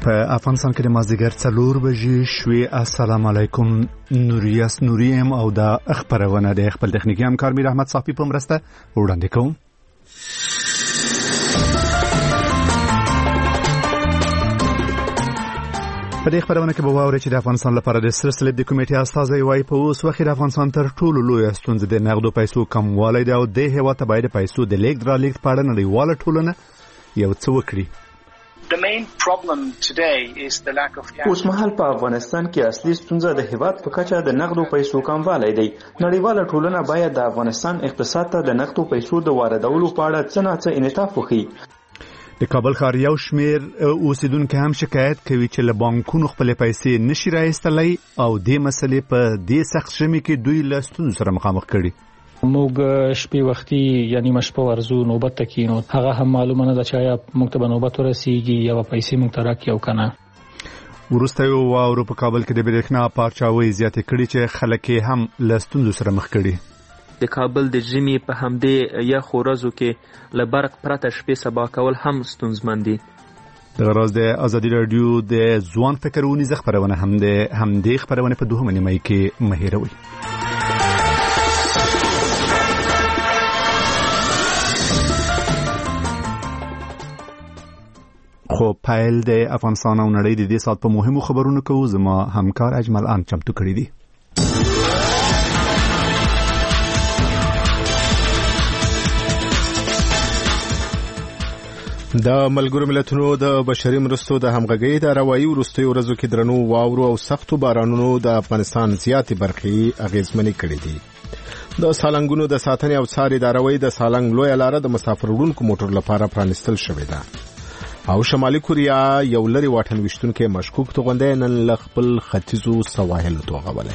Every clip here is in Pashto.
په افغانستان کې د مازدیګر 4 بجې شوې. السلام علیکم. نوریاس نوریم او د خبرونه د خپل تخنیکی همکار میر احمد صافی په مرسته وړاندې کوم. په دې خبرونه کې به واورئ چې د افغانستان لپاره د سلسله د کمیټې استازي وايي په اوس وخت د افغانستان تر ټولو لوی ستونزه د نقدو پیسو کموالی دی او د هیواد ته باید پیسو د لیږد رالېږد په اړه نړیواله ټولنه یو څه وکړي. The main problem today is the lack of cash. اوس مهال په افغانستان کې اصلي ستونزه د هیواد په کچه د نقدو پیسو کموالی دی. نړیواله ټولنه باید د افغانستان اقتصاد ته د نقدو پیسو د واردولو په اړه څه نه څه انعطاف وکړي. د کابل ښار یو شمېر اوسیدونکو هم شکایت کوي چې له بانکونو خپلې پیسې نشي راایستلی او دې مسلې په دې سخت ژمي کې دوی له ستونزو سره مخامخ کړي. موږ شپې وختي یعنی مشپه ورزو نوبت تکینو هغه هم معلومه نه ده چې آیا موږ ته نوبت ورسیږي یا پیسې موږ ته راکړي او کنه. وروسته یو واورو په کابل کې د برېښنا پارچاوي زیاتې کړي چې خلک هم له ستونزو سره مخ کړي. د کابل د ژمي په همدې یخ ورځو کې له برق پرته شپې سبا کول هم ستونزمن دي. د غراز د ازادي رادیو د ځوان فکرونی خبرونه هم د همدې خبرونه په دوهمه نیمه کې مهیروي. خو پایل د افغانستان او نړۍ د دې سات په مهمو خبرونو کې زما همکار اجمل ان چمتو کړی دی. د ملګرو ملتونو د بشري مرستو د همغږۍ اداره وايي وروستیو ورځو کې درنو واورو او سختو بارانونو د افغانستان زیاتې برخې اغیزمنې کړې دي. د سالنګونو د ساتنې او څار اداره وايي د سالنګ لویه لاره د مسافر وړونکو موټر لپاره پرانستل شوې ده. او شمالي کوریا یو لري واټن وشتونکو مشکوک توغندې نن ل خپل ختیځو سواحل توغولې.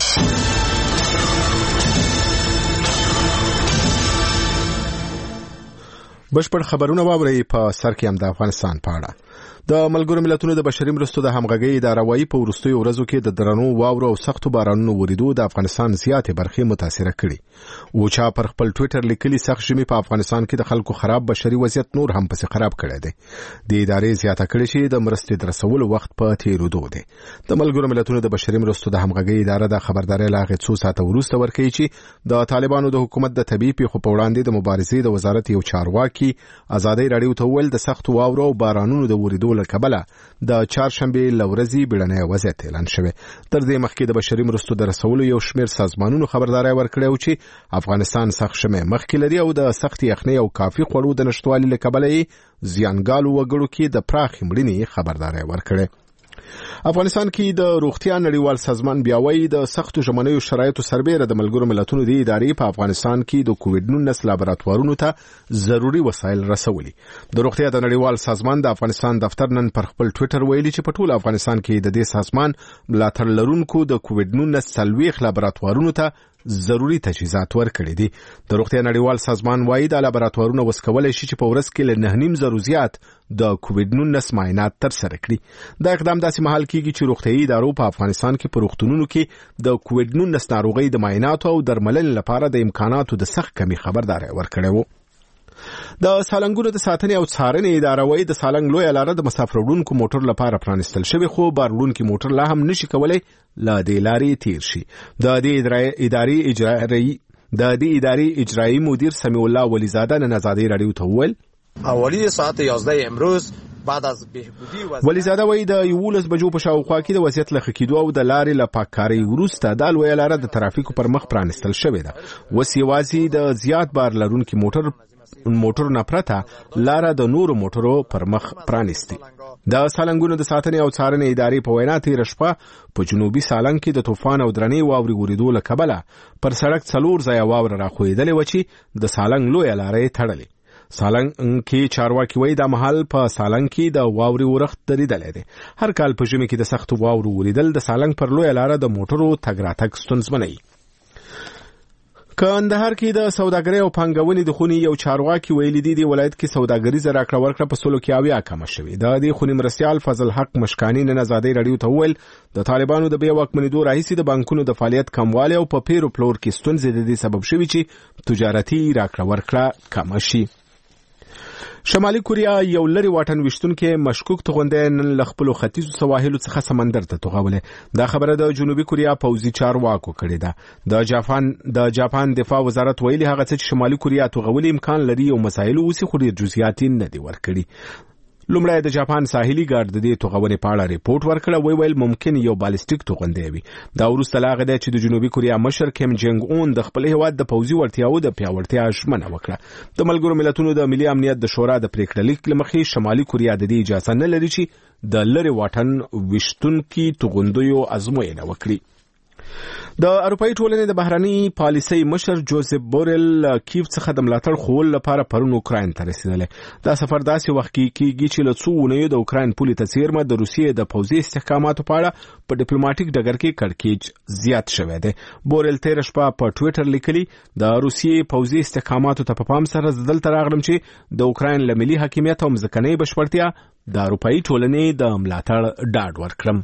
بشپړ خبرونه واوري په سر کې هم د افغانستان په اړه. د ملګرو ملتونو د بشري مرستو د همغږۍ اداره وايي په وروستیو ورځو کې د درنو واورو او سختو بارانونو وریدو د افغانستان زیاتې برخې متاثر کړي. او چا پر خپل ټوئیټر لیکلي سخت ژمي په افغانستان کې د خلکو خراب بشري وضعیت نور هم پسې خراب کړی دی. د ادارې زیاته کړي چې د مرستې درسولو وخت په تیرېدو دی. د ملګرو ملتونو د بشري مرستو د همغږۍ اداره د خبرداري لاغې څو ساعته وروسته ورکړي چې د طالبانو د حکومت د طبيعي پیښو په وړاندې د مبارزې د وزارت یو چارواکي ازادي رادیو ته ویل د سختو واورو او بارانونو د وریدو له کبله د چهارشنبه لورځي بیړنۍ وضعیت اعلان شوه. تر دې مخکې د بشري مرستو د رسولو یو شمېر سازمانونو خبرداري ورکړې او چې افغانستان سخت شمه مخکې لري او د سختي یخنۍ او کافي خوړو د نشټوالي له کبله زیانګالو وګړو کې د پراخ مړینې خبرداري ورکړې. افغانستان کې د روغتیا نړیوال سازمان بیا وايي د سختو ژمنیو شرایطو سربېره د ملګرو ملتونو د ادارې په افغانستان کې د کووډ-19 لابراتوارونو ته ضروري وسایل رسولي. د روغتیا د نړیوال سازمان د افغانستان دفتر نن پر خپل ټوئیټر ویلي چې په ټول افغانستان کې د دې سازمان ملاتړ لرونکو د کووډ-19 سلويخ لابراتوارونو ته ضروري تجهیزات ورکړي دي. د روغتیا نړیوال سازمان وايي د لابراتوارونو وسکولای شي چې په ورځ کې له 9.5 زیات د کووډ-19 معاینات تر سره کړي. دا اقدام داسې مهال کېږي چې روغتيایي ادارو په افغانستان کې په روغتونونو کې د کووډ-19 ناروغۍ د معایناتو او درملنې لپاره د امکاناتو د سخت کمی خبرداري ورکړې وو. د سالنګونو د ساتنې او څارنې اداره وايي د سالنګ لویه لاره د مسافر وړونکو موټر لپاره پرانستل شوی خو بار وړونکو موټر لا هم نشي کولای لا د لارې تیر شي. د دې ادارې اجرایی مدیر سمیع الله ولیزاده نن ازادي رادیو ته وویل اولی ساعت 11 امروز بعد از بهبودی ولیزاده وایي د 11 بجو په شاوخوا کې د وضعیت له خکېدو او د لارې له پاککارۍ وروسته د لویه لاره د ترافیکو پر مخ پرانستل شوې ده. اوس یوازې د زیات بار لرونکو موټرو نه پرته لاره د نورو موټرو پر مخ پرانستي. د سالنګونو د ساتنې او څارنې ادارې په وینا تیر شپه په جنوبي سالنګ کې د طوفان او درنې واورې وریدو له کبله پر سړک 4 ځای واوره راخوېدلې و چې د سالنګ لویه لارې تړلې. سالنګ کې چارواکي وایي د محل په سالنګ کې د واورې ورخت درېدلې دي. هر کال په ژمي کې د سختو واورو وریدل د سالنګ پر لویه لاره د موټرو تګ راتګ ستونزمنوي. کندهار کې د سوداګرۍ او پانګونې د خونې یو چارواکي ویلي دی د ولایت کې سوداګریزه راکړه ورکړه په 100 کمه شوې. د دې خونې مرستيال فضل حق مشکانی نن ازادي رادیو ته ویل د طالبانو د بیا واکمنېدو راهیسې د بانکونو د فعالیت کموالی او په پیرو پلور کې ستونزې د دې سبب شوي چې تجارتي راکړه ورکړه کم شي. شمالي کوریا یو لري واټن وشتونکو مشکوک توغندې نن له خپل ختیځو سواحلو څخه سمندر ته توغولې. دا خبره د جنوبي کوریا پوځي چارواکو کړې ده. د جاپان دفاع وزارت ویلي هغه چې شمالي کوریا توغول امکان لري او مسایل اوسې خو ډیر جزئیات نه دي ورکړي. لومړی د جاپان ساحلي ګارد د دې توغونې په اړه ریپورت ورکړ. ویل ممکن یو بالستیک توغندې وي. دا وروسته لاغه ده چې د جنوبي کوریا مشر کیم جنګ اون د خپل هیواد د پوځي وړتیاو د پیاوړتیا ژمنه وکړه. د ملګرو ملتونو د ملي امنیت د شورا د پریکړه لیک لمخې شمالي کوریا د دې اجازه نه لري چې د لری واټن وشتونکو توغندیو ازموینه وکړي. د اروپאי ټولنې د بهراني پالیسۍ مشر جوزف بورل کیف څخه د ملاتړ خول لپاره پرون اوکراین ته رسیدل. دا سفر داسې وخت کې کیږي چې له څو ونیو د اوکراین پولي ته څیرمه د روسیې د پوځي استحکاماتو په اړه په ډیپلوماټیک ډګر کې کړکېچ زیات شوی دی. بورل تیر شپه په ټوئیټر لیکلي د روسیې پوځي استحکاماتو ته په پام سره دلته راغلم چې د اوکراین له ملي حاکمیت او ځمکنۍ بشپړتیا د اروپאי ټولنې د ملاتړ ډاډ ورکړم.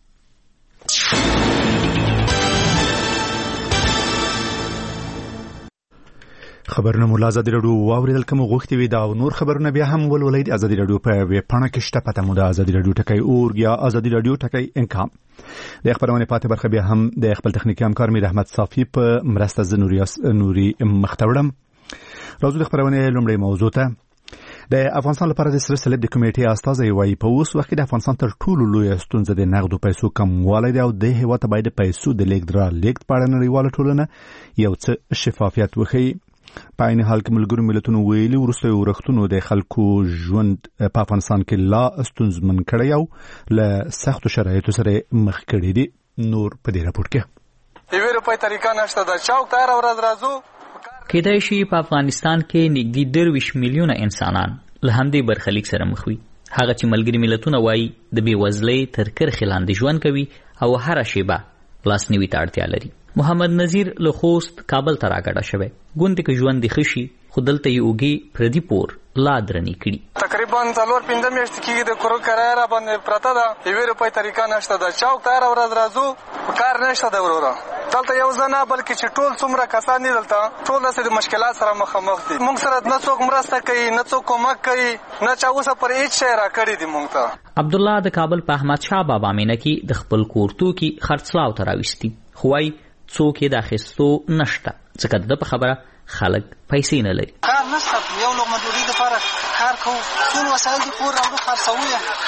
خبرونه مو ازادي رادیو واوریدل کوم غوښتي وي دا نور خبرونه بیا هم ولولید ازادي رادیو په ویب پاڼه کې شته. پته مو د ازادي رادیو ټکی اورګ یا ازادي رادیو ټکی انکام. د خبرونه پاتې برخه بیا هم د خپل تخنیکی همکار میر احمد صافی په مرسته نوري مختوړم. راځو د خبرونه لومړی موضوع ته. د افغانستان لپاره د سره سلیب د کمیټې استازي وایي په اوس وخت د افغانستان تر ټولو لوی ستونزه د نقدو پیسو کموالی دی او د هیواد باید پیسو د لیږد را لیږد په اړه نړیواله ټولنه یو څه شفافیت وښيي. په عین حال کې ملګرو ملتونو ویلي وروسته ورښتونو د خلکو ژوند په افغانستان کې لا ستونزمن کړی او له سختو شرایطو سره مخ کړی دي. نور په دې راپور کې یوه روپۍ طریقه نشته د چوک ته هر ورځ راځو. کېدای شي په افغانستان کې نږدې 20 میلیونه انسانان له همدې برخلیک سره مخ وي. هغه چې ملګري ملتونه وایي د بېوزلۍ تر کرښې لاندې ژوند کوي او هره شیبه لاسنیوي ته اړتیا لري. محمد نذیر له خوست کابل ته راګډه شوی. ګوندې که ژوند د خشي خو دلته یې اوږې پردي پور لا درنې کړي. تقریبا 4-5 میاشتې کېږي د کور کرایه را باندې پرته ده. یوې روپۍ طریقه نشته. د چوک ته هره ورځ راځو کار نشته د وروره. دلته یو ځای نه بلکې چې ټول څومره کسان دي دلته ټول داسې د مشکلات سره مخامخ دي. موږ سره نه څوک مرسته کوي نه څوک کومک کوي نه چا اوسه پر هیڅ شی راکړي دي موږ ته. عبدالله د کابل په احمد شاه بابا مینه کې د خپل کور توکي خرڅلاو ته راوستي. خو وايي څوک یې د اخیستو نشته ځکه د په خبره خلک پیسې نه لري. کار نشته. یو لقمه ډوډۍ لپاره کار کوو. ټول وسایل د کور راوړو خرڅوو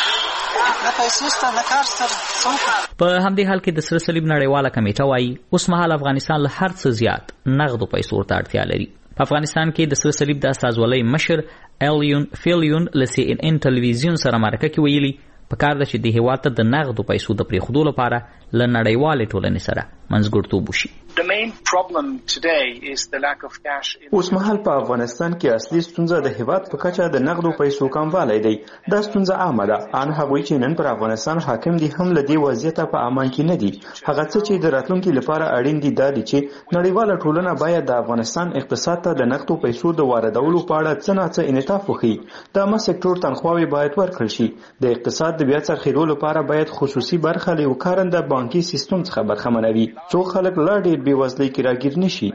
نه پیسې شته نه کار شته. په همدې حال کې د سره صلیب نړیواله کمیټه وایي اوس مهال افغانستان له هر څه زیات نغدو پیسو ته اړتیا لري. په افغانستان کې د سره صلیب د استازولۍ مشر الیون فیلیون له CNN ټلویزیون سره مرکه کې ویلي په کار ده چې د هیواد ته د نغدو پیسو د پریښودو لپاره له نړیوالې ټولنې سره منځګړتوب وشي. The main problem today is the lack of cash. اوس مهال په افغانستان کې اصلي ستونزه د هیواد په کچه د نقدو پیسو کموالی دی. دا ستونزه عامه ده. ان هغوی چې نن پر افغانستان حاکم دي هم له دې وضعیته په امان کې نه دي. هغه څه چې د راتلونکي لپاره اړین دي دا دي چې نړیواله ټولنه باید د افغانستان اقتصاد ته د نقدو پیسو د واردولو په اړه څه نه څه انعطاف وکړي. د عامه سکتور تنخواوې باید ورکړل شي. د اقتصاد د بیا څرخېدو لپاره باید خصوصي برخه له یو کارنده بانکي سیستم څخه برخمنه وي څو خلک لا ډېر بېوزلۍ کې راګیر نشي.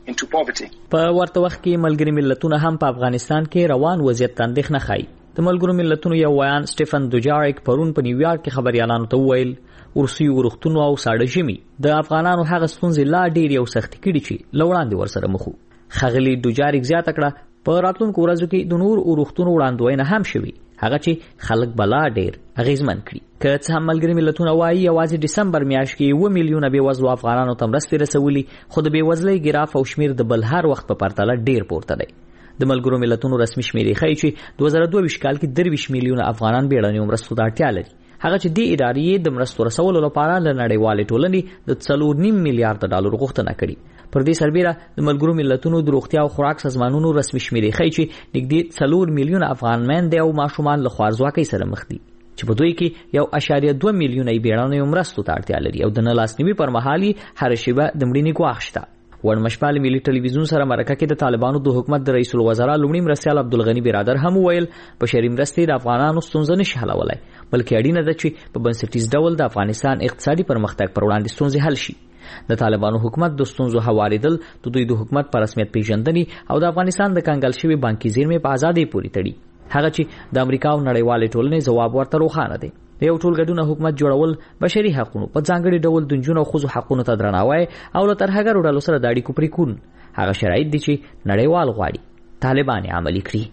په ورته وخت کې ملګري ملتونه هم په افغانستان کې روان وضعیت ته اندېښنه ښایي. د ملګرو ملتونو یو ویان سټیفن دوجاریک پرون په نیویارک کې خبريالانو ته وویل روسي ورښتونو او ساړه ژمي د افغانانو هغه ستونزې لا ډېر یو سختې کړي چې له وړاندې ورسره مخ وو. ښاغلي دوجاریک زیاته کړه په راتلونکو ورځو کې د نور ورښتونو وړاندوینه هم شوي هغه چې خلک بلا ډېر اغیزمن کړي. که څه هم ملګري ملتونه وایي یوازې ډسمبر میاشت کې 1 میلیونه بېوزلو افغانانو ته مرستې رسولي خو د بېوزلۍ ګراف او شمیر د بل هر وخت په پرتله ډېر پورته دی. د ملګرو ملتونو رسمي شمیرې ښیي چې 2022 کال کې 23 میلیونه افغانان بیړنیو مرستو ته اړتیا لري. هغه چې دې ادارې د مرستو رسولو لپاره له نړیوالې ټولنې د 4.5 میلیارډ ډالر غوښتنه کړې. پر دې سربېره د ملګرو ملتونو د روغتیا او خوراک سازمانونو رسمي شمیرې ښیي چې نږدې 4 میلیونه افغان میندې او ماشومان له خوارځواکۍ سره مخ دي چې په دوی کې 1.2 میلیونه بیړنیو مرستو ته اړتیا لري او د نه لاسنیوي پر مهال هر شیبه د مړینې ګواښ شته. ورمشپال ملي ټلویزیون سره مرکه کې د طالبانو د حکومت د رئیس الوزرا لومړي مرستیال عبدالغنی برادر هم ویل بشري مرستې د افغانانو ستونزې نشي حلولای بلکې اړینه ده چې په بنسټیز ډول د افغانستان اقتصادي پرمختګ پر وړاندې ستونزې حل شي. د طالبانو حکومت د ستونزو هواریدل د دوی د حکومت په رسمیت پیژندنې او د افغانستان د کنګل شوي بانکي زیرمې په ازادۍ پورې تړي، هغه چې د امریکا او نړیوالې ټولنې ځواب ورته روښانه دی. د یو ټولګډون حکومت جوړول، بشري حقوقو په ځانګړي ډول د نجونو او ښځو حقوقو ته درناوی او له ترهګرو ډلو سره د اړیکو پرې کول هغه شرایط دي چې نړیوال غواړي طالبان عملي کړي.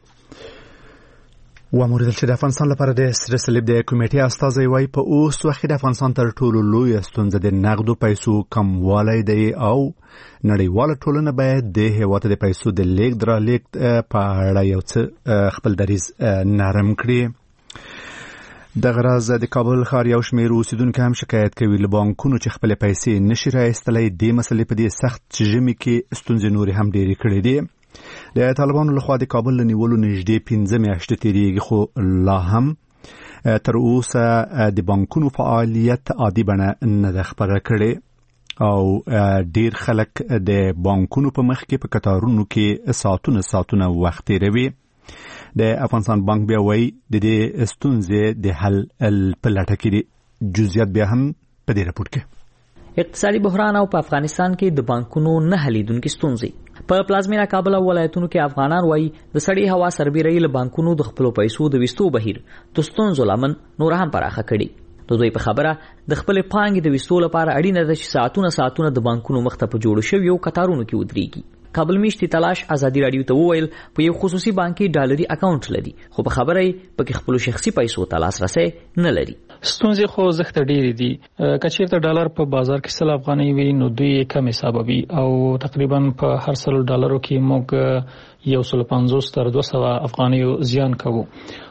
واموریدل چې د افغانستان لپاره د سره صلیب د کمیټې استازی وایي په اوس وخت کې د افغانستان تر ټولو لویه ستونزه د نغدو پیسو کموالی دی او نړیواله ټولنه باید د هېواد د پیسو د لیږد رالېږد په اړه یو څه خپل دریځ نرم کړي. دغه راز د کابل ښار یو شمېر اوسېدونکي هم شکایت کوي له بانکونو چې خپلې پیسې نشي راایستلی. دې مسلې په دې سخت ژمي کې ستونزې نورې هم ډېرې کړې دي. د طالبانو لخوا د کابل له نیولو نږدې 15 میاشتې تېرېږي، خو لا هم تر اوسه د بانکونو فعالیت عادي بڼه نه ده خپره کړې او ډېر خلک د بانکونو په مخ کې په کتارونو کې ساعتونه وخت تېروي. د افغانستان بانک بیا وایي د دې ستونزې د حل په لټه کې دي. جزئیات بیا هم په دې راپور کې. اقتصادي بحران او په افغانستان کې د بانکونو نه حلیدونکې ستونزې. په پلازمینه کابل او ولایتونو کې افغانان وایي د سړې هوا سربېرۍ له بانکونو د خپلو پیسو د ویستو بهیر د ستونزو لامل نور هم پراخه کړي. د دوی په خبره د خپلې پانګې د ویستو لپاره اړینه ده چې ساعتونه د بانکونو مخ ته په جوړو شویو کتارونو کې ودرېږي. کابل میشتي تلاش ازادي رادیو ته وویل په یو خصوصي بانکي ډالري اکاونټ لري، خو په خبره یې پکې خپل شخصي پیسو ته لاسرسی نه لري. ستونزې خو زښت ډېرې دي. کچېرته ډالر په بازار کې 100 افغانۍ وي نو دوی کم حسابوي او تقریبا په هر 100 ډالرو کې موږ 150 تر 200 افغانۍ زیان کوو.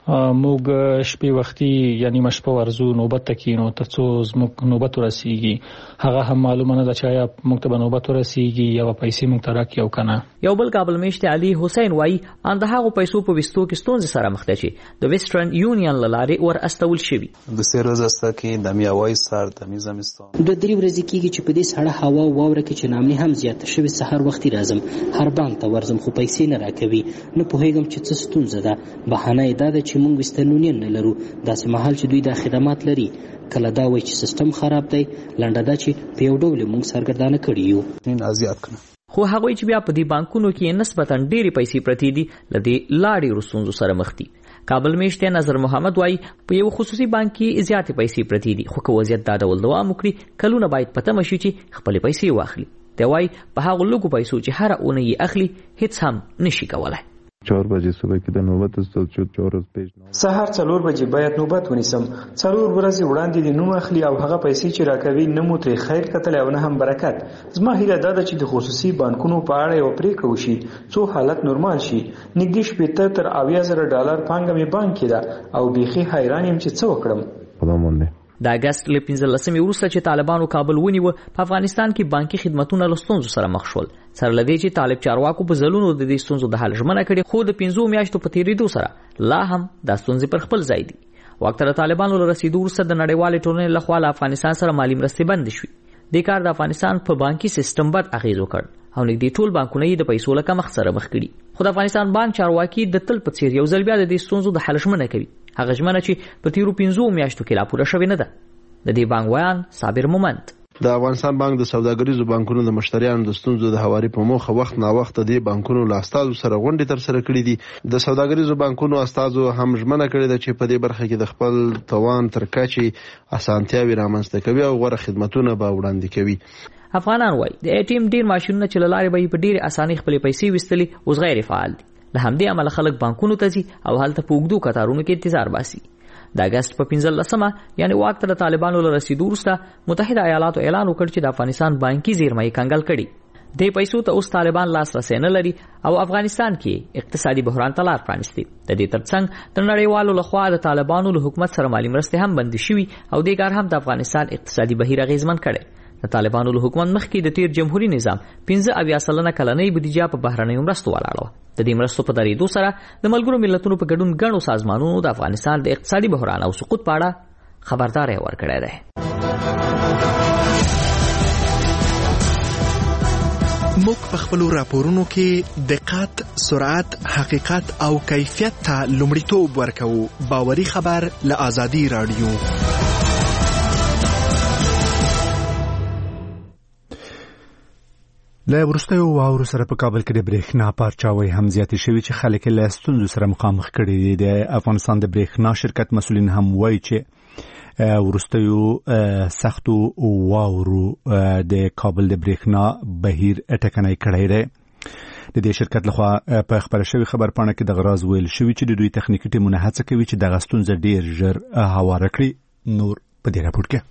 موږ شپې وختي یعنی مشپه ورزو نوبت تکینو ترڅو زموږ نوبت ورسیږي. هغه هم معلومه نه ده چې آیا موږ ته نوبت ورسیږي یا پیسې موږ ته راکړي او کنه. یو بل کابل میشتي علي حسین وایي ان د هغو پیسو په وستو کې ستونزې سره مخ دي چې د ویسټرن یونین له لارې ور استول شوي. د سیروز استا کې د میاوي سر د میزمستان د درې ورځې کېږي چې په دې سړه هوا او واوره کې چې نامني هم زیات شوي. سحر وختي راځم هر بانک ته ورځم خو پیسې نه راکوي. نه پوهېږم چې څه ستونزه ده. بهانه یې دا ده چې موږ ویسټرن یونین نه لرو. داسې مهال چې دوی دا خدمات لري کله دا وایي چې سیستم خراب دی، لنډه دا چې په یو ډول موږ سرګردانه کړي یو. ازیات کنه خو هغوی چې بیا په دې بانکونو کې نسبتاً ډېرې پیسې پرتې دي له دې لا ډېرو ستونزو سره مخ دي. کابل میشته نظر محمد وایي په یو خصوصي بانک کې زیاتې پیسې پرتې دي، خو که وضعیت دا ډول دوام وکړي کلونه باید پته مشي چې خپلې پیسې واخلي. دی وایي په هغو لږو پیسو چې هره اونۍ یې اخلي هیڅ هم نشي کولی. 4 بجې صبح کې د نوبت استاد شو 4 ورځې پیژنه سهار 4 بجې باید نوبت ونیسم. 4 ورځې وړاندې د نوم اخلي او هغه پیسې چې راکوي نه مو ترې خیر کتل او نه هم برکت. زما هیله دا ده چې د خصوصي بانکونو په اړه یو پریکړه وشي څو حالت نورمال شي. نږدې 70 تر 80,000 ډالر پانګه مې بانک کې ده او بیخي حیران یم چې څه وکړم. خدامونه د اگست له 15 وروسته چې طالبانو کابل ونیو په افغانستان کې بانکي خدماتونه له ستونزو سره مخ شول. سره لدی چې طالب چارواکو په ځلونو د دې ستونزو د حل ژمنه کړې، خو د 15 میاشتو په تیریدو سره لا هم د ستونزې پر خپل ځای دي. وخت د طالبانو له رسیدو وروسته د نړیوالې ټولنې لخوا له افغانستان سره مالي مرستې بند شوې. د کار د افغانستان په بانکي سیستم بد اغیز وکړ او نږدې ټول بانکونه یې د پیسو له کمښت سره مخ کړي. خو د افغانستان بانک چارواکي د تل په څیر یو ځل بیا د دې ستونزو د حل ژمنه کوي. هغه ژمنه چې په تیرو 15 میاشتو کې لا پوره شوې نه ده. د دې بانک ویان صابر مومند د افغانستان بانک د سوداګریزو بانکونو د مشتریانو د ستونزو د هواري په موخه وخت نا وخت د بانکونو له استادو سره غونډې تر سره کړې دي. د سوداګریزو بانکونو استادو هم ژمنه کړې ده چې په دې برخه کې د خپل توان تر کچې اسانتیاوې رامنځته کوي او غوره خدماتونه به وړاندې کوي. افغانان وایي د ATM ډیر ماشینونه چې له لارې به په ډېرې اسانۍ خپلې پیسې ویستلې اوس غیر فعال دي. له همدې امله خلک بانکونو ته ځي او هلته په اوږدو کتارونو کې انتظار باسي. د اگست په 15 یعنی واک ته د طالبانو له رسیدو وروسته متحده ایالاتو اعلان وکړ چې د افغانستان بانکي زیرمې کنګل کړي. د پیسو ته اوس طالبان لاسرسی نه لري او افغانستان کې اقتصادي بحران ته لار پرانیستي. د دې ترڅنګ د نړیوالو لخوا د طالبانو له حکومت سره مالي مرستې هم بند شوي او د کار هم د افغانستان اقتصادي بهیر اغیزمن کړي. د طالبانو له حکومت مخکې د تیر جمهوریت نظام 15 کلنۍ بودیجه په بهرنیو مرستو ولاړه. د دې مرستو په درېدو سره د ملګرو ملتونو په ګډون غنو سازمانونو د افغانستان د اقتصادي بحران او سقوط په اړه خبرداري ورکړې ده. موږ په خپل راپورونو کې دقت، سرعت، حقیقت او کیفیت ته لومړیتوب ورکوو. باوري خبر له آزادي رادیو. له وروستیو واورو سره په کابل کې د برېښنا پارچاوي هم زیاتې شوي چې خلک له ستونزو سره مخامخ کړي دي. د افغانستان د برېښنا شرکت مسؤلین هم وایي چې وروستیو سختو واورو د کابل د برېښنا بهیر ټکنی کړی دی. د دې شرکت لخوا په خبره شوی خبرپاڼه کې د غراز ویل شوی چې د دوی تخنیکی ټیمونه هڅه کوي چې دغه ستونزه ډیر ژر هواره کړي. نور په دې راپور کې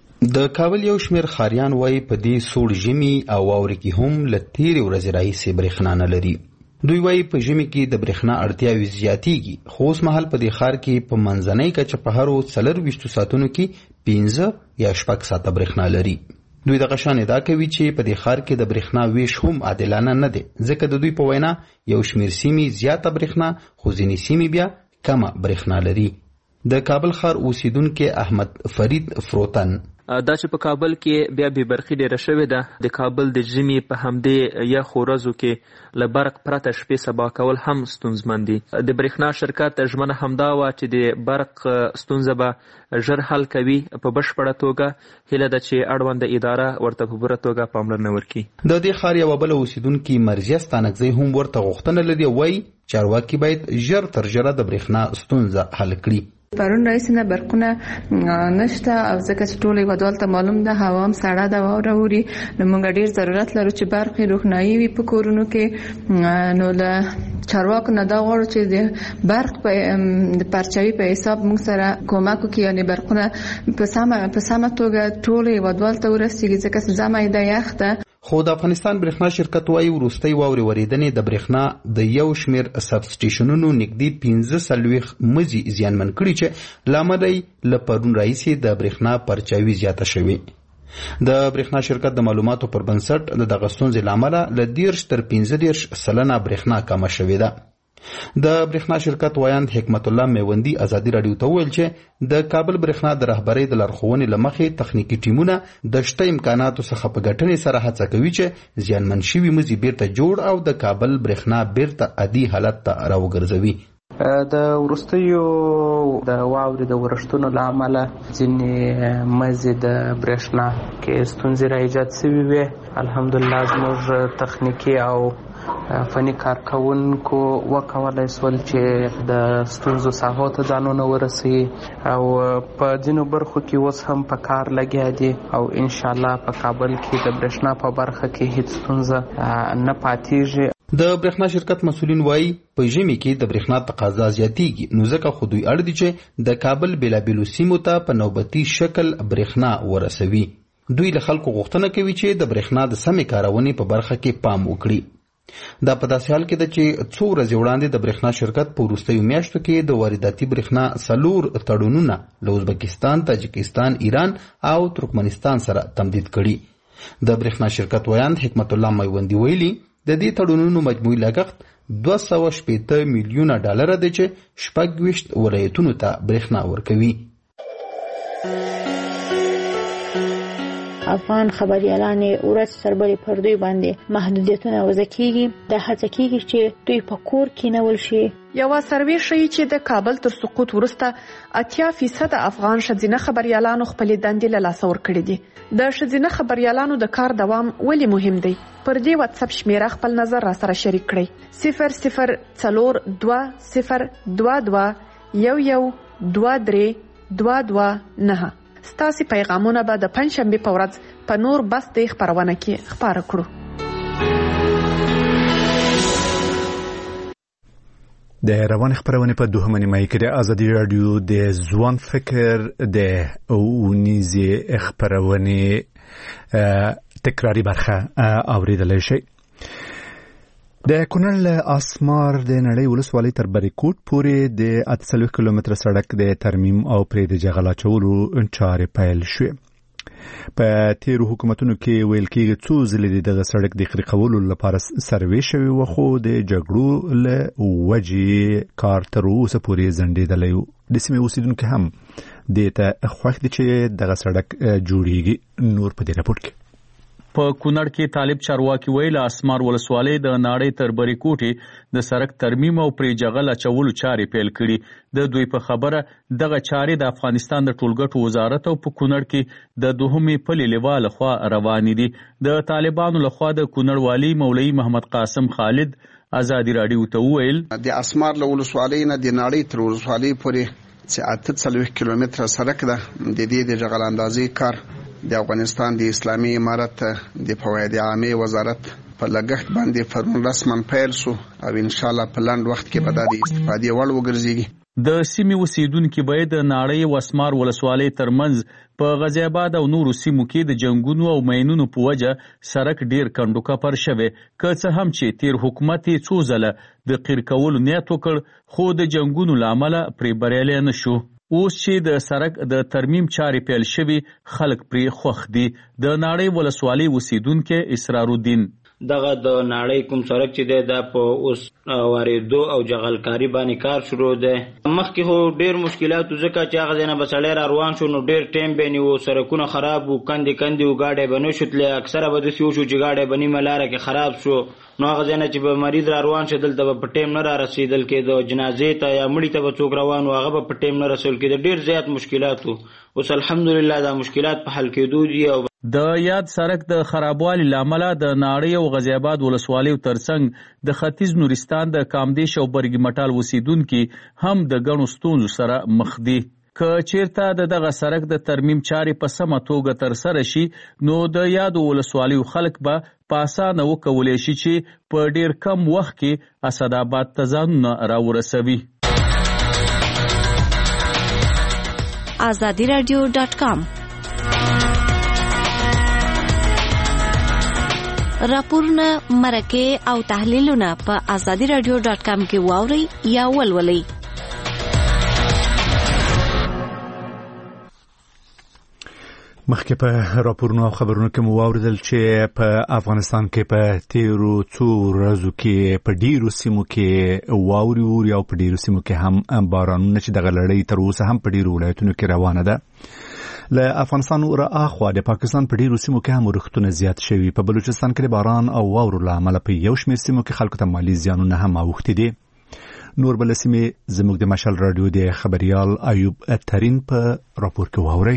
د کابل یو شمیر خاریان وایي په دې سوړ ژمي او واورې کې هم له تیرې ورځې راهیسې برېښنا نه لري. دوی وایي په ژمي کې د برېښنا اړتیاوې زیاتېږي، خو اوس مهال په دې ښار کې په منځنۍ کچه په هرو 24 ساعتونو کې 15 یا 6 ساعته برېښنا لري. دوی دغه شان ادعا کوي چې په دې ښار کې د برېښنا ویش هم عادلانه نه دی، ځکه د دوی په وینا یو شمیر سیمې زیاته برېښنا خو ځینې سیمې بیا کمه برېښنا لري. د کابل ښار اوسیدونکي احمد فرید فروتن دا چې په کابل کې بیا به برخي ډیره شوې ده. د کابل د ژمي په همدې یخ ورځو کې له برق پرته شپې سبا کول هم ستونزمن دي. د برېښنا شرکت ژمنه همدا وه چې د برق ستونزه به ژر حل کوي په بشپړه توګه. هیله ده چې اړونده اداره ورته په پوره توګه پاملرنه وکړي. د دې ښار یوه بله اوسیدونکي مرضیه ستانکزی هم ورته غوښتنه لري، وایي چارواکي باید ژر تر ژره د برېښنا ستونزه حل کړي. پرون رئیس نه برقونه نشته او ځکه چې ټول هیوادوال ته معلوم ده هوا هم سړه ده واوره اوري، نو موږ ډیر ضرورت لرو چې برق روښنايي وي په کورونو کې. نو له چارواکو نه دا غواړو چې د برق د پرچاوي په حساب موږ سره کومک وکړي، یعنې برقونه په سمه توګه ټول هیوادوال ته ورسیږي، ځکه چې زمای ده یخ ده. خو د افغانستان برېښنا شرکت وایي وروستۍ واورې ورېدنې د برېښنا د یو شمیر سب سټیشنونو نږدې 15 مزي زیانمن کړي چې له امله یې له پرون راهیسې د برېښنا پرچاوي زیاته شوې. د برېښنا شرکت د معلوماتو پر بنسټ د دغه ستونزې له امله له 10 تر 15% برېښنا کمه شوې ده. د برېښنا شرکت وایند حکمت الله میوندی ازادي رادیو ته وویل چې د کابل برېښنا د رهبرۍ د لارښوونې له مخې تخنیکی ټیمونه د شته امکاناتو څخه په ګټنې سره هڅه کوي چې زیانمن شوي مزي بیرته جوړ او د کابل برېښنا بیرته عادي حالت ته راوګرځوي. د وروستیو د واورې د ورښتونو له امله ځینې مزي د برېښنا کې ستونزې را ایجاد شوي وې. الحمدلله زموږ تخنیکي او فني کارکوونکو وکولای شول چې د ستونزو ساحو ته ځانونه ورسوي او په ځینو برخو کې اوس هم په کار لګیا دي او انشاءالله په کابل کې د برېښنا په برخه کې هیڅ ستونزه نه پاتېږي. د برېښنا شرکت مسؤلین وایي په ژمي کې د برېښنا تقاضا زیاتېږي، نو ځکه خو دوی اړ دي چې د کابل بېلابېلو سیمو ته په نوبتي شکل برېښنا ورسوي. دوی له خلکو غوښتنه کوي چې د برېښنا د سمې کارونې په برخه کې پام وکړي. دا په داسې حال کې ده چې څو ورځې وړاندې د برېښنا شرکت په وروستیو میاشتو کې د وارداتي برېښنا 4 تړونونه له ازبکستان، تاجکستان، ایران او ترکمنستان سره تمدید کړي. د برېښنا شرکت وایند حکمت الله میوندی ویلي د دې تړونونو مجموعي لګښت 280 میلیونه ډالر دی چې 26 ولایتونو ته برېښنا ورکوي. افغان خبريالان ورځ سربېره پر دوی باندې محدودیتونه وضع کیږي. د هڅه کیږي چې دوی په کور کې نول شي. یو سروې ښیي چې د کابل تر سقوط وروسته 80% افغان ښځینه خبريالانو خپلې دندې له لاسه ورکړې دي. د ښځینه خبريالانو د کار دوام ولې مهم دی؟ پر دې واتساپ شمیره خپل نظر را سره شریک کړئ. 00202211232229. ستاسو پیغامونه به د پنځشنبه په ورځ په نور بس د خبرونه کې خبره کړو. د روان خبرونه په دوهمه نیمه کې د ازادي رادیو د ځوان فکر د اونیزي خبرونه تکراری برخه اوریدل شي. د کونړ اسمار د نړۍ ولسوالۍ تر بریکوټ پورې د 38 کیلومتر سړک د ترمیم او پرې د جغل اچولو چارې پیل شوې. په تیرو حکومتونو کې ویل کېږي څو ځلې دغه سړک د خرڅولو لپاره سروې شوی و، خو د جګړو له وجې کار تر اوسه پورې ځنډېدلی و. د سیمې اوسیدونکي هم دې ته خوښ دي چې دغه سړک جوړیږي. نور په دې راپور کې په کونړ کې طالب چارواکي ویل اسمار ولسوالۍ د ناړۍ تر بری کوټې د سړک ترمیم او پرې جغل اچولو چارې پیل کړي. د دوی په خبره دغه چارې د افغانستان د ټولګټو وزارت او په کونړ کې د دوهمې پلې لوا لخوا روانې دي. د طالبانو لخوا د کونړ والی مولوي محمد قاسم خالد ازادي راډیو ته وویل د اسمار له ولسوالۍ نه د ناړۍ تر ولسوالۍ پورې چې 48 کیلومتره سړک ده. د دې د جغل اندازې کار د افغانستان د اسلامي امارت د فواید عامه وزارت په لګښت باندې پرون رسما پیل شو او ان شاء الله په لاند وخت کې به د استفادې وړ وګرځي. د سیمې اوسیدونکو باید د ناړۍ او اسمار ولسوالۍ ترمنځ په غازی آباد او نورو سیمو کې د جنگونو او مینونو په وجه سړک ډیر کندو کپر شوی. که څه هم چې تیر حکومت څو ځله د قیر کولو نیت وکړ خو د جنگونو لامل پرې بریالی نشو. اوس چې د سړک د ترمیم چارې پیل شوي خلک پرې خوښ دي. د ناړۍ ولسوالۍ اوسیدونکي اسرار الدین دغه د ناړۍ کوم سړک چې دی دا په اوس واردو او جغلکاري باندې کار شروع دی. مخکې خو ډیر مشکلات ځکه چې هغه ځای نه به سړی را روان شو نو ډیر ټایم به نیو، سړکونه خراب وو، کندې وو، ګاډی به نه شو تللی. اکثره به داسې وشو چې ګاډی به نیمه لاره کې خراب شو نو هغه ځای نه چې به مریض را روان شي دلته به په ټایم نه را رسېدل کېده. جنازې ته یا مړي ته به څوک روان وو هغه به په ټایم نه رسول کېده. ډیر زیات مشکلات وو. اوس الحمدلله دا مشکلات په حل کېدو دي. او د یاد سړک د خرابوالي لامل د ناړۍ او غازی آباد ولسوالیو ترڅنګ د ختیځ نورستان د کامدیش او برګي مټال اوسیدونکي هم د ګڼو ستونزو سره مخ دي. که چیرته دغه سړک د ترمیم چارې په سمه توګه ترسره شي نو د یادو ولسوالیو خلک به په اسانه وکولی شي چې په ډیر کم وخت کې اسداباد ته ځانونه راورسوي. azadiradio.com راپورونه، مرکې او تحلیلونه په azadiradio.com کې واورئ یا ولولئ. مخکې په راپورونو او خبرونو کې مو واوریدل چې په افغانستان کې په تیرو څو ورځو کې په ډیرو سیمو کې واوري ووري او په ډیرو سیمو کې هم بارانونه چې دغه لړۍ تر اوسه هم په ډیرو ولایتونو کې روانه ده. له افغانستان ور اخوا د پاکستان په ډیرو سیمو کې هم ورښتونه زیات شوي. په بلوچستان کې باران او واورو له امله په یو شمېر سیمو کې خلکو ته مالي زیانونه هم اوښتي دي. نور بل سیمې زموږ د مشال رادیو د خبريال ایوب ترین په راپور کې واوري.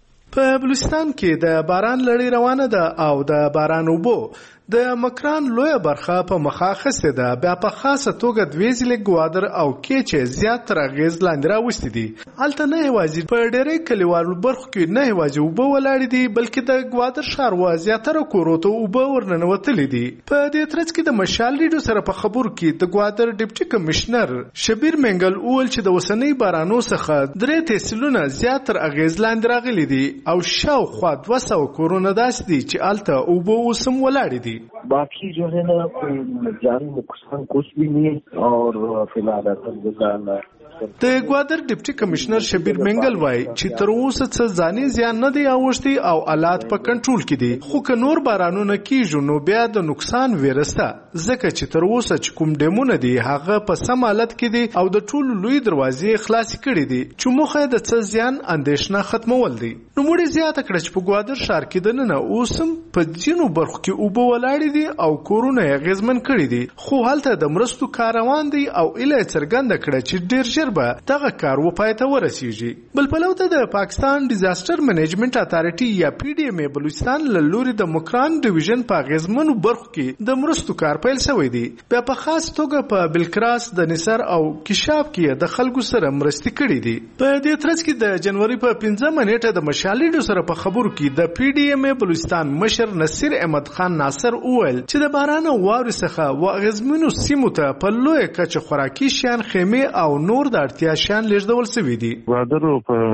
په بلوچستان کې د باران لړۍ روانه ده او د باران اوبو د مکران لویه برخه په مخاخسته ده. بیا په خاصه توګه د ویزلې ګوادر او کېچې زیات تر اغیز لاندې راوستي دي. هلته نه یوازې په ډېری کلیوالو برخو کې نه یوازې اوبه ولاړې دي بلکې د ګوادر ښار زیاتره کورو ته اوبه ورننوتلې دي. په دې ترڅ کې د مشال ریډیو سره په خبرو کې د ګوادر ډیپټي کمشنر شبیر منګل وویل چې د اوسنۍ بارانو څخه 3 تحصیلونه زیات تر اغیز لاندې راغلي دي او شاوخوا 200 کورونه داسې دي چې هلته اوبه اوس هم ولاړې دي. बाकी जो है ना जान नुकसान कुछ भी नहीं और फिलहाल अल्हम्दुलिल्लाह د ګوادر ډیپټي کمشنر شبیر منګل وای چې تر اوسه څه ځاني زیان نه دی اوښتي او حالات په کنټرول کې دي. خو که نور بارانونه کیږي نو بیا د نقصان ویرسته ځکه چې تر اوسه چې کوم ډیمونه دي هغه په سم حالت کې دي او د ټولو لوی دروازې خلاص کړي دي چې موخه د څه زیان اندېښنه ختمول دي. نو موږ زیاته کړه چې په ګوادر ښار کې دننه اوسم په ځینو برخو کې اوبه ولاړې دي او کورونه یې اغېزمن کړي دي. خو هلته د مرستو کار روان دی او ایله څرګنده کړه چې ډېر ژر به دغه کار وپای ته ورسیږي. بل پلو ته د پاکستان ډیزاستر منیجمنت اتارټي یا پی ډی ایم بلوچستان له لوري د مکران ډیویژن په اغیزمنو برخو کې د مرستو کار پیل شوی دی. بیا په خاص توګه په بلکراس د نصر او کشاب کې د خلکو سره مرستې کړي دي. په دې ترڅ کې د جنوري په 15 نیټه د مشالې سره په خبرو کې د پی ډی ایم بلوچستان مشر نصیر احمد خان ناصر وویل چې د باران او واورې څخه و اغیزمنو سیمو ته په لوی کچه خوراکي شیان، خیمې او نور د اړتیا شیان لیږدول شوي دي. ګوادر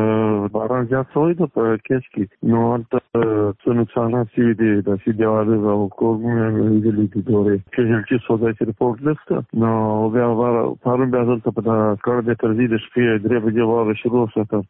په باران زیات شوی دی په کیس کې نو هلته څه نقصانات شوي دي. داسې دیوالونه او کورونه مې لیدلي دي دورې کیژلټي سودایي رپورټ نشته. نو بیا پرون بیا دلته په کړه تر دې د شپې 3 بجې واوره شروع شوه تر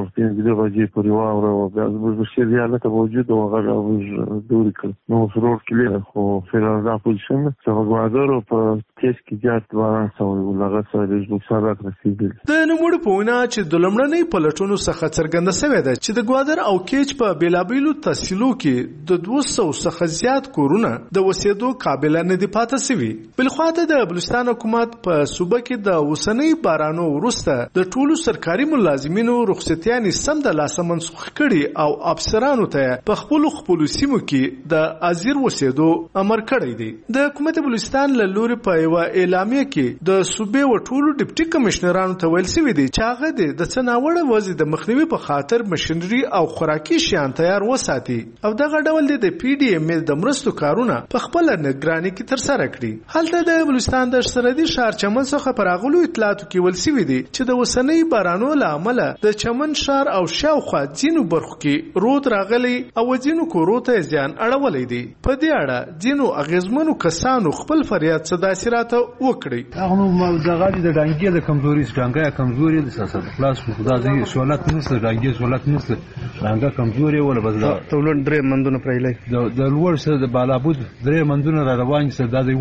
4-5 بجې پورې واوره و بیا زموږ شیري حالت موجود و هغه موږ دورې کړ. نو روډ کلیر خو فعلا دا پوزیشن چې ګوادر په کیس کې زیات باران شوی و هغه سره د نقصان رسیدلی. د نوموړي په وینا چې د لومړنۍ پلټونو څخه څرګنده شوې ده چې د ګوادر او کیچ په بیلابیلو تحصیلو کې د 200 څخه زیات کورونه د وسیدو قابل نه دي پاتې شوي. بلخوا د بلوچستان حکومت په صوبه کې د اوسنۍ بارانو وروسته د ټولو سرکاري ملازمینو رخصتیانې سم د لاسه منسوخ کړي او افسرانو ته په خپلو سیمو کې د ازیر وسیدو امر کړی دی. د حکومت بلوچستان له لوري په یوه اعلامیه کې د صوبې و ټولو ډیپټي کمشنرانو ته ویل شوي دي چې هغه د څه ناوړه وضع د مخنیوي په خاطر مشینري او خوراکي شیان تیار وساتي او دغه ډول د پی ډي ام ال د مرستو کارونه په خپله نگراني کې ترسره کړي. هلته د بلوچستان د سرحدي ښار چمن څخه پر راغلو اطلاعاتو کې ویل شوي دي چې د اوسنۍ بارانو له امله د چمن ښار او شاوخوا ځینو برخو کې رود راغلی او ځینو کورو ته زیان اړولی دی. په دې اړه ځینو اغیزمنو کسانو خپل فریاد صداسي راته وکړي. هغه دغه د ډانګي د کمزوري ډانګي کمزوري د سیاست خلاص خدا دې سہولت نشته ډانګي سہولت نشته ډانګا کمزوري ولا بس دا تولن درې مندونه پرېلای د لوړ سره د بالابود درې مندونه را روان سره د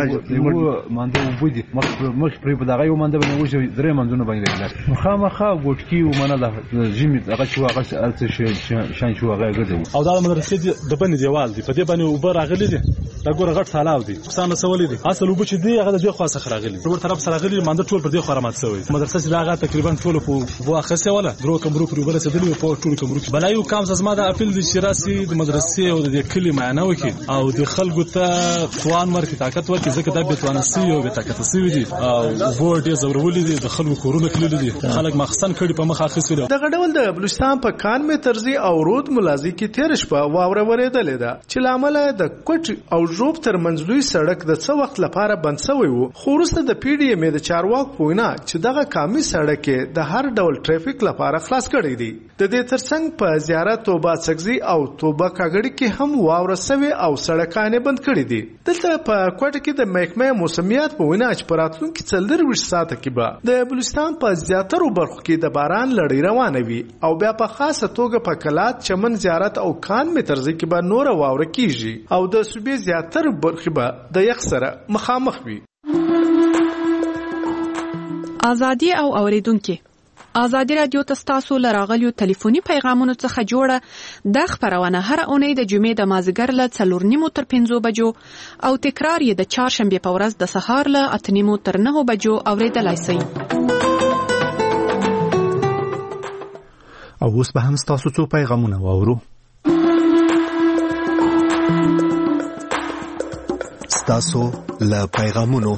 یو منده وبدي مخ پرې په دغه یو منده باندې وشي درې مندونه باندې مخامخه ګوټکی و منه د جیمی هغه شو هغه الڅ شان شو هغه ګرځي او دا مدرسې د بنې دیوال دی په دې باندې اوبه راغلي دي دا ګوره غټ سالاو دي څنګه سوالې دي اصل اوبه چې دی هغه د دې خوا څخه راغلي ور طرف سره راغلي مانده ټول پر دې خوا رامات شوی مدرسې چې دا هغه تقریبا ټول په واخصه ولا درو کمرو پر وبله سدلی په ټول کمرو بلایو کام زما د اپیل د شراسي د مدرسې او د کلی معنی وکي او د خلکو ته توان ورکړي طاقت ورکړي ځکه دا به توانسي او به طاقت سوي دي او وو دې زورولې دي د خلکو کورونه کړل دي خلک مخصن کړي په مخ اخیستل. دغه ډول د بلوچستان په کان می ترزی او رود ملازي کې تیر شپه واوره ورېدلې ده چې لامل د کوټ او ژوب تر منځلوي سړک د څو وخت لپاره بند شوی وو. خو وروسته د پی ډي ام د چارواک پوینا چې دغه کامي سړک د هر ډول ټریفیک لپاره خلاص کړی دی. د دې ترڅنګ په زیارت توبه سګزي او توبه کاګړي کې هم واوره سوي او سړکانه بند کړی دي. دلته په کوټ کې د محکمه موسمیات په وینا چې پراتلونکو 24 ساعته کې به د بلوچستان په زیاترو برخو کې د باران لړۍ روانه وي او بیا په خاصه توګه په کلات چمن زیارت او کان مترزي کې به نور واوره کیږي او د صوبې زیاتر برخې به د یخ سره مخامخ وي. ازادي او اوریدونکو ازادي رادیو تاسو لراغلیو ټلیفوني پیغامونو څخه جوړه د خبرونه هر اونۍ د جمعې د مازیګر له 4:30 تر 5 بجو او تکرار یې د چهارشنبه په ورځ د سهار له 8:30 تر 9 بجو اوریدلای شئ. او اوس به هم تاسو څو پیغامونه واورو. تاسو له پیغامونو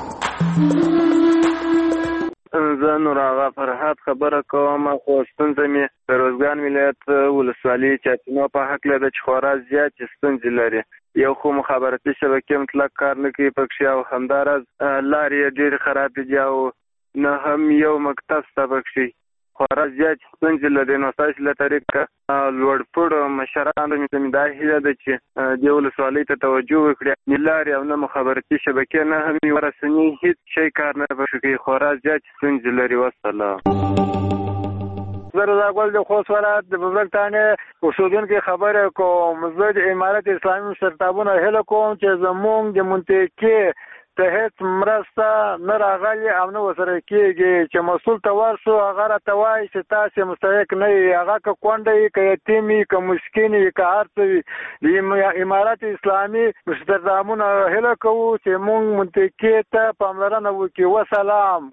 زه نور آغا فرحات خبره کوم. خو ستونزه مې د روزګان ولایت ولسوالۍ چاپینو په هکله ده چې خورا زیاتې ستونزې لري. یو خو مخابراتي شبکې مطلق کار نه کوي پکښې او همداراز لارې ډېرې خرابې دي او نه هم یو مکتب شته پکښې خورا زیاتې ستونزې لري. نو ستاسې له طریقه لوړپوړو مشرانو مې دا هیله ده چې دې ولسوالۍ ته توجه وکړي. نه لارې او نه مخابراتي شبکې نه هم یو رسني هېڅ شی کار نه پکښې کوي. خورا زیاتې ستونزې لري. والسلام. زه رضا ګل د خوست ولایت د ببرک تانې اوسېدونکي خبرې کوم. زه د امارت اسلامي مشرتابونه هیله کوم چې زموږ د منطقې ته هیڅ مرسته نه راغلي او نه ورسره کېږي چې مسؤل ته ورشو هغه راته وایي چې تاسې مستحق نه یې. هغه که کونډه وي که یتیم وي که مسکین وي که هر څه وي. د امارت اسلامي مشرتابونه هیله کوو چې موږ منطقې ته پاملرنه وکړي. وسلام.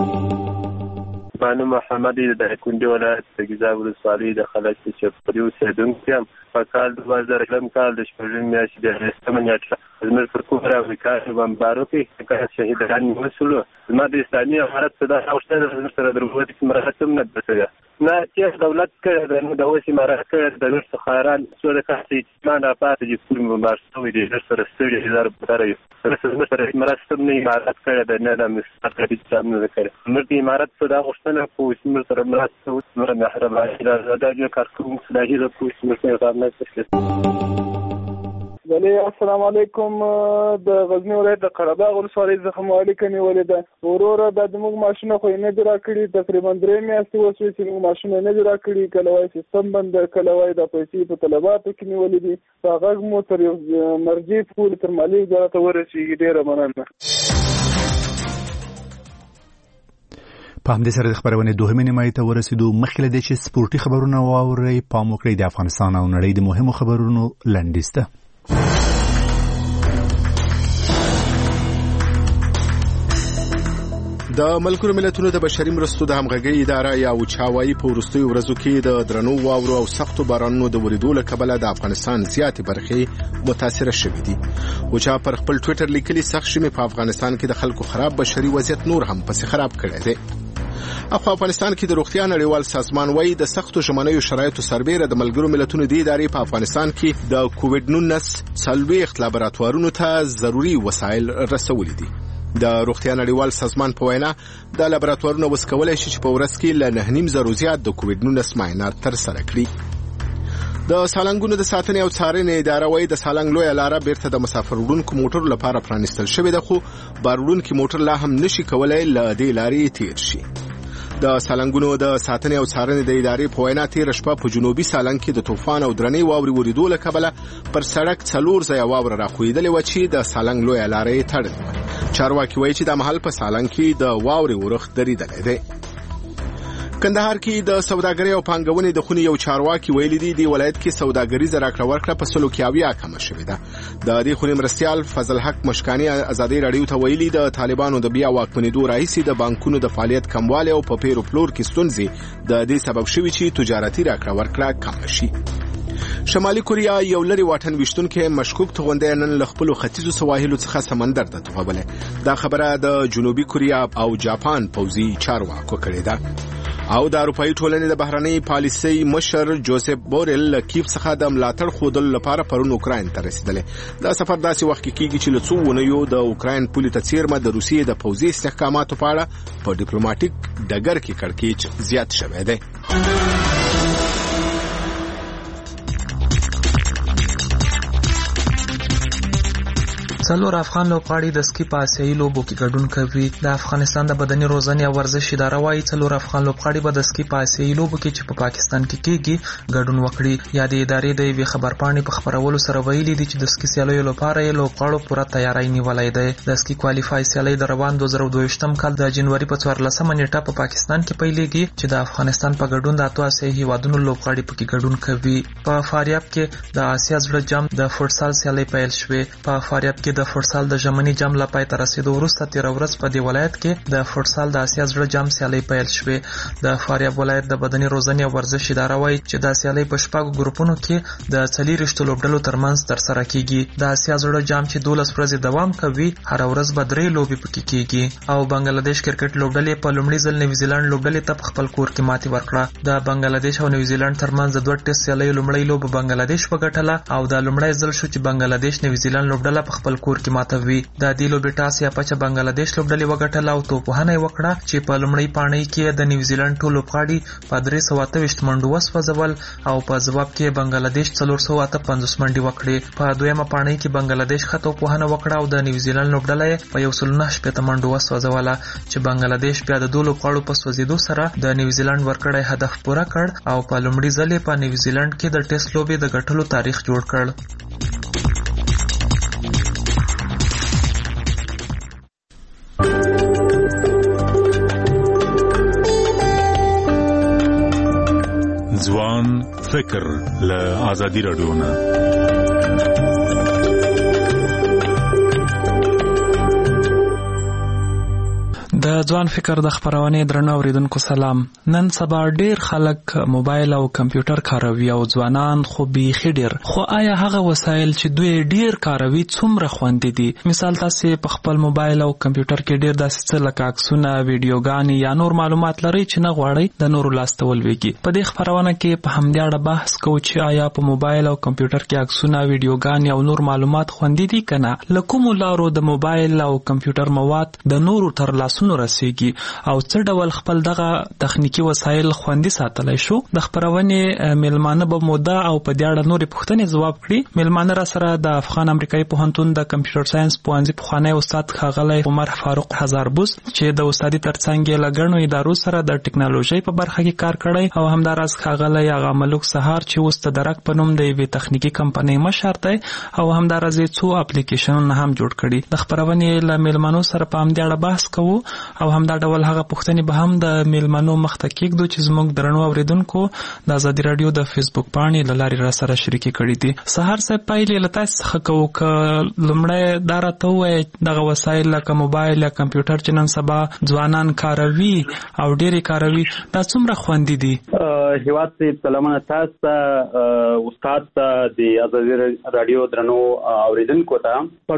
بانو محمد د کندي ولایت د ګیزاب ولسوالۍ د خلک چې په دې اوسېدونکي یم. په کال 2000 کال د شپږمې میاشتې د 8 نیټه زموږ پر کفر او امریکا بمبارو کې که شهیدان نیول شول. زما د اسلامي امارت څخه دا غوښتنه ده زموږ سره د ربوبیت کې مرسته هم نه ده شوې. نه چې دولت کړی ده نو د اوس امارت کړی ده. نور څه خیران څو د کاسې اطمینان راپاتې چې پول بمبار شوی دی. زموږ سره ستړي هزار بتره یو زموږ سره مرسته هم نه امارت کړی ده نه د مستقبل هم نه ده کړی. زموږ د امارت څخه دا غوښتنه کوو چې زموږ سره مرسته وکړي. زموږ مهرباني ده دا جو کار کوم چې دا هیله کوو چې زموږ سره بله السلام علیکم. د غزنی ولایت د قرهباغ ولسوالۍ څخه مو اړیکه نیولې ده. وروره دا زموږ ماشونه خو یې نه دي راکړي. تقریبا 3 میاشتې وشوې چې موږ ماشونه یې نه دي راکړي. کله وایي سیستم بند ده کله وایي دا پیسې په طلباتو کې نیولې دي. په غږ مو تر یو مرجع پورې تر مالیې وزارته ورسېږي. ډېره مننه. په همدې سره د خبرونې دوهمې نیمایي ته ورسېدو. مخکې له دې چې سپورټي خبرونه واورئ، پام وکړئ د افغانستان او نړۍ د مهمو خبرونو لنډیز ته. د ملګرو ملتونو د بشري مرستو د همغږۍ اداره یا وچاوایي په وروستیو ورځو کې د درنو واورو او سختو بارانونو د ورېدو له کبله د افغانستان زیاتې برخې متاثره شوې دي. وچا پر خپل ټویټر لیکلي سخت ژمي په افغانستان کې د خلکو خراب بشري وضعیت نور هم پسې خراب کړی دی. په افغانستان کې د روغتیا نړیوال سازمان وايي د سختو ژمنیو شرایطو سربېره د ملګرو ملتونو د ادارې په افغانستان کې د کووډ 19 40 لابراتوارونو ته ضروري وسایل رسولي دي. د روغتیا نړیوال سازمان په وینا د لابراتوارونو وسکولای شي چې په ورځ کې له 9.5 زیات د کووډ 19 معاینات ترسره کړي. د سالنګونو د ساتنې او څارنې اداره وايي د سالنګ لویه لاره بیرته د مسافر وړونکو موټرو لپاره پرانیستل شوې ده، خو بار وړونکي موټر لا هم نشي کولای له دې لارې تیر شي. د سالنګونو د ساتنې او څارنې د ادارې په وینا تیر شپه په جنوبي سالنګ کې د طوفان او درنې واورې ورېدو له کبله پر سړک 4 ځایه واوره راخوېدلې وه چې د سالنګ لویه لاره یې تړلې وه. چارواکي وایي چې د مهال په سالنګ کې د واورې ورښت درېدلی دی. کندهار کې د سوداګرۍ او پانګونې د خونې یو چارواکي ویلي دي د ولایت کې سوداګریزه راکړه ورکړه په 100 کمه شوې ده. د دې خونې مرستیال فضل حق مشکاني ازادي رادیو ته ویلي د طالبانو د بیا واکمنېدو راهیسې د بانکونو د فعالیت کموالی او په پیرو پلور کې ستونزې د دې سبب شوي چې تجارتي راکړه ورکړه کمه شي. شمالي کوریا یو لري واټن ویشتونکي مشکوک توغندی نن له خپلو ختیځو سواحلو څخه سمندر ته توغولې. دا خبره د جنوبي کوریا او جاپان پوځي چارواکو کړې ده. او د اروپאי ټولنې د بهرنۍ پالیسۍ مشر جوزف بورل له کیف څخه د ملاتړ ښودلو لپاره پرون اوکراین ته رسیدلی. دا سفر داسې وخت کې کیږي چې له څو اونیو د اوکراین پولې ته څیرمه د روسیې د پوځي استحکاماتو په اړه په ډیپلوماټیک ډګر کې کړکېچ زیات شوی دی. څلور افغان لوبغاړي د سکی په آسیایي لوبو کې ګډون کوي. د افغانستان د بدني روزنې او ورزش اداره وايي څلور افغان لوبغاړي به د سکی په آسیایي لوبو کې چې په پاکستان کې کېږي ګډون وکړي. یا د ادارې د یوې خبرپاڼې په خبرولو سره ویلي دي چې د سکی سیالیو لپاره یې لوبغاړو پوره تیاری نیولی دی. د سکی کوالیفای سیالۍ د روان 2022 کال د جنوري په 14 نیټه په پاکستان کې پیلېږي چې د افغانستان په ګډون د 8 آسیایي هیوادونو لوبغاړي پکې ګډون کوي. په فاریاب کې د آسیا زړه جام د فوټسال سیالۍ پیل شوې. په فاریاب کې د فوټسال د ژمني جام لا پای ته رسیدو وروسته 13 ورځ په دې ولایت کې د فوټسال د آسیا زړه جام سیالۍ پیل شوې. د فاریاب ولایت د بدني روزنې او ورزش اداره وايي چې د سیالۍ په شپږ ګروپونو کې د 40 لوبډلو ترمنځ ترسره کیږي. د آسیا زړه جام چې 12 ورځې دوام کوي هر ورځ به 3 لوبې پکې کیږي. او بنگلاديش کرکټ لوبډلې په لومړي ځل نیوزیلند لوبډلې ته خپل کور کې ماتې ورکړه. د بنگلاديش او نیوزیلند ترمنځ د 2 ټیسټ سیالۍ لومړی لوب بنگلاديش وګټله او د لومړی ځل شو چې بنگلاديش نیوزیلند لوبډله په خپل کور کې ماتوي. د دې لوبې ټاس یا پچه بنگلاديش لوبډلې وګټله او توپوهنه یې وکړه چې په لومړی پاڼۍ کې د نیوزیلند ټول لوبغاړي په 328 منډو وسوځول او په ځواب کې بنگلاديش 458 منډې وکړې. په دویمه پاڼۍ کې بنگلاديش ښه توپوهنه وکړه او د نیوزیلند لوبډله په 109 منډو وسوځوله چې بنگلاديش بیا د دوه لوبغاړو په سوځېدو سره د نیوزیلند ورکړی هدف پوره کړ او په لومړي ځل په نیوزیلند کې د ټیسټ لوبې د ګټلو تاریخ جوړ کړ. ځوان فکر له آزادي رادیو نه. د ځوان فکر د خبرونې درنو اوریدونکو سلام. نن سبا ډیر خلک موبایل او کمپیوټر کاروي او ځوانان خو بیخي ډیر. خو آیا هغه وسایل چې دوی ډیر کاروي څومره خوندې دي؟ مثال تاسو په خپل موبایل او کمپیوټر کې ډیر داسې څه لکه عکسونه، ویډیوګانې یا نور معلومات لري چې نه غواړئ د نورو لاس ته ولویږي. په دې خبرونه کې په همدې اړه بحث کوو چې آیا په موبایل او کمپیوټر کې عکسونه، ویډیوګانې او نور معلومات خوندې دي کنه؟ له کومو لارو د موبایل او کمپیوټر مواد د نورو تر لاسونو رسیږي او څه ډول خپل دغه تخنیکی وسایل خوندي ساتلای شو؟ د خبرونې میلمانه به موده او په دې اړه نورې پوښتنې ځواب کړي. میلمانه را سره د افغان امریکایي پوهنتون د کمپیوټر ساينس پوهنځي پخوانی استاد ښاغلی عمر فاروق هزاربوس چې د استادي ترڅنګ یې له ګڼو ادارو سره د ټکنالوژۍ په برخه کې کار کړی او همداراز ښاغلی هغه ملک سهار چې اوس د درک په نوم د یوې تخنیکي کمپنۍ مشر دی او همداراز یې څو اپلیکیشنونه هم جوړ کړي. د خبرونې له میلمانو سره په همدې اړه بحث کوو او همدا ډول هغه پوښتنې به هم د میلمنو مخته کېږدو چې زموږ درنو اوریدونکو د ازادي رادیو د فیسبوک پاڼې له لارې را سره شریکې کړي دي. سهار صاحب پایلې له تاسو څخه کوو که لومړی دا راته ووایئ دغه وسایل لکه موبایل یا کمپیوټر چې نن سبا ځوانان کاروي او ډېرې کاروي دا څومره خوندي دي؟ هیواد صاحب سلامونه تاسو ته، استاد ته، د ازادي رادیو درنو اوریدونکو ته. په